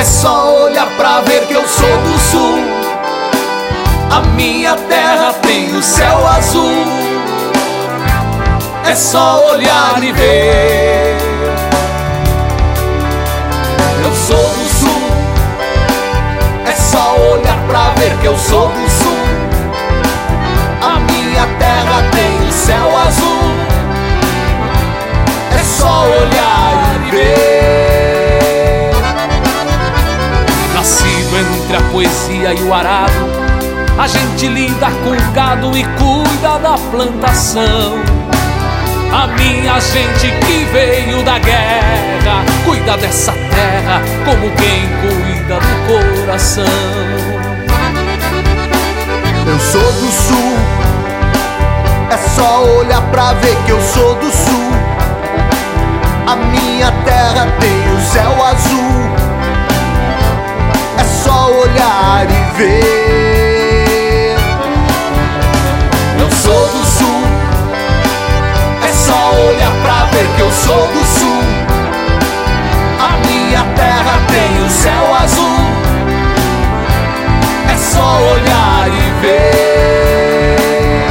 É só olhar pra ver que eu sou do sul. A minha terra tem o céu azul. É só olhar e ver. Eu sou do sul. É só olhar pra ver que eu sou do sul. A minha terra tem o céu azul. É só olhar e ver. Nascido entre a poesia e o arado, a gente lida com o gado e cuida da plantação. A minha gente que veio da guerra cuida dessa terra como quem cuida do coração. Eu sou do sul. É só olhar pra ver que eu sou do sul. A minha terra tem o céu azul. É só olhar e ver. Eu sou do sul. É só olhar pra ver que eu sou do sul. A minha terra tem o céu azul. É só olhar e ver.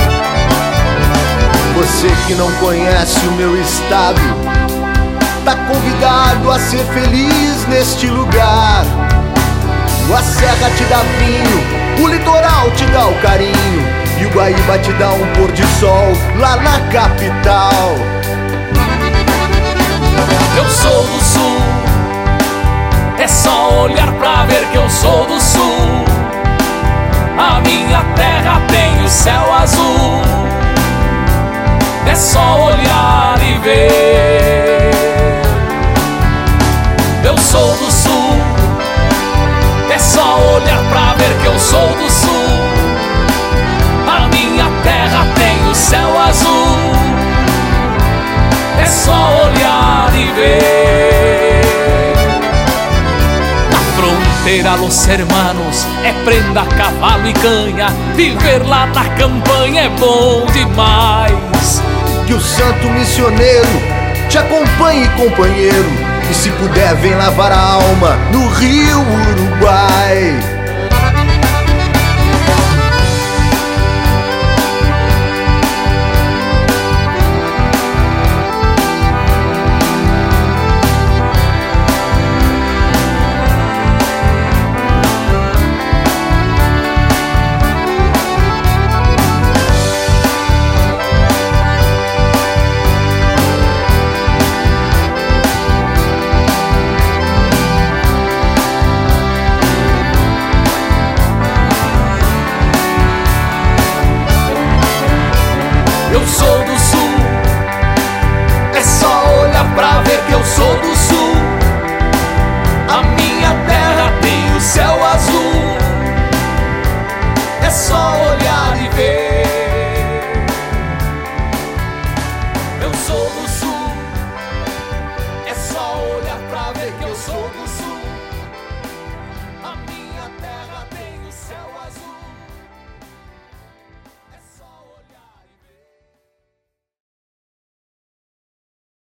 Você que não conhece o meu estado, tá convidado a ser feliz neste lugar. A serra te dá vinho, o litoral te dá o carinho, e o Guaíba te dá um pôr de sol lá na capital. Eu sou do sul. É só olhar pra ver que eu sou do sul. A minha terra tem o céu azul. É só olhar e ver. Eu sou do sul. É só olhar pra ver que eu sou do sul. A minha terra tem o céu azul. É só olhar e ver. Na fronteira, los hermanos, é prenda, cavalo e canha. Viver lá na campanha é bom demais. Que o santo missioneiro te acompanhe, companheiro, e se puder vem lavar a alma no Rio Uruguai. Eu sou do sul. É só olhar pra ver que eu sou do sul. A minha terra tem o céu azul. É só olhar e ver. Eu sou do sul. É só olhar pra ver que eu sou